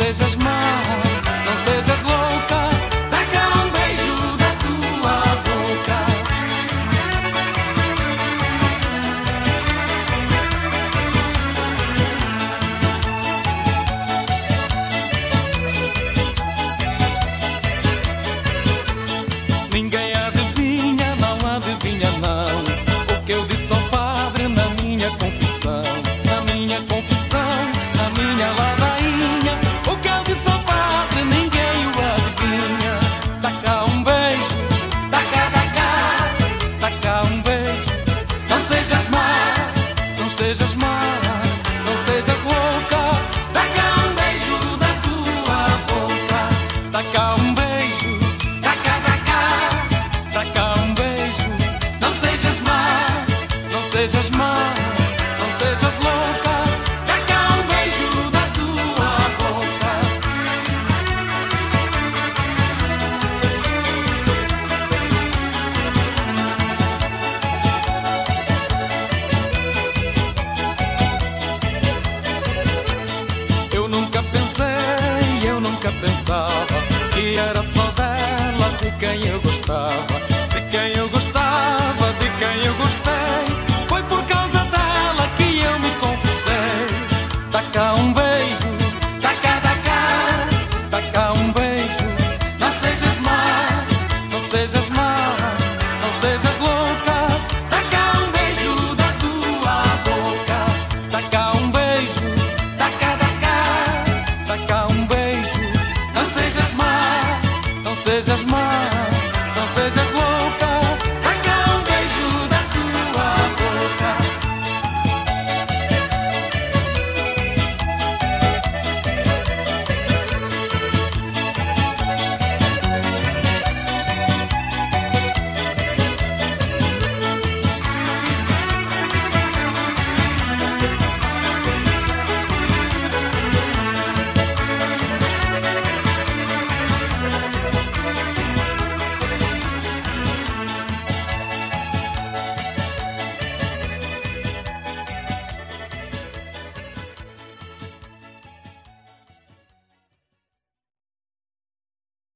sejas má, não sejas louca. Dá cá um beijo da tua boca. Ninguém adivinha, não adivinha não, o que eu disse ao padre na minha confissão. Na minha confissão, na minha ladainha, o que eu disse ao padre ninguém o adivinha. Dá cá um beijo, dá cá um beijo. Não sejas má, não sejas má, não sejas louca. Dá cá um beijo da tua boca. Dá cá um beijo, dá cá um beijo. Não sejas má, não sejas má, não sejas louca. Dá cá um beijo da tua boca. Eu nunca pensava que era só dela de quem eu gostava.